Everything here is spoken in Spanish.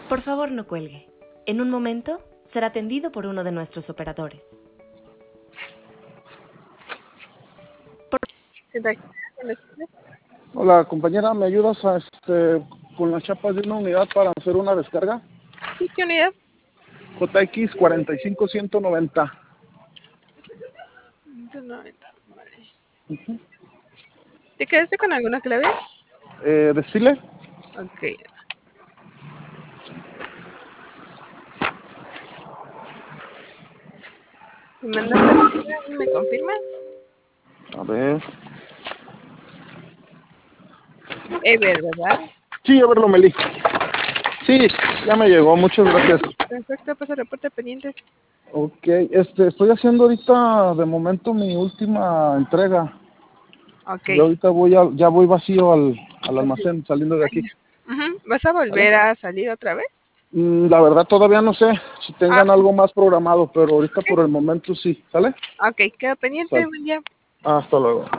Por favor, no cuelgue. En un momento será atendido por uno de nuestros operadores. Hola, compañera, ¿me ayudas con las chapas de una unidad para hacer una descarga? Sí, ¿qué unidad? JX 45190. 190, vale. ¿Te quedaste con alguna clave? ¿Desfile? Ok. ¿Me mandaste y me confirmas? A ver. Ever, ¿verdad? Sí, a verlo, Meli. Sí, ya me llegó, muchas gracias. Perfecto, pasa reporte pendientes. Ok, estoy haciendo ahorita de momento mi última entrega. Ok. Yo ahorita ya voy vacío al almacén saliendo de aquí. ¿Vas a volver a salir otra vez? La verdad todavía no sé si tengan algo más programado, pero ahorita Okay. por el momento sí, ¿sale? Ok, queda pendiente, buen día. Hasta luego.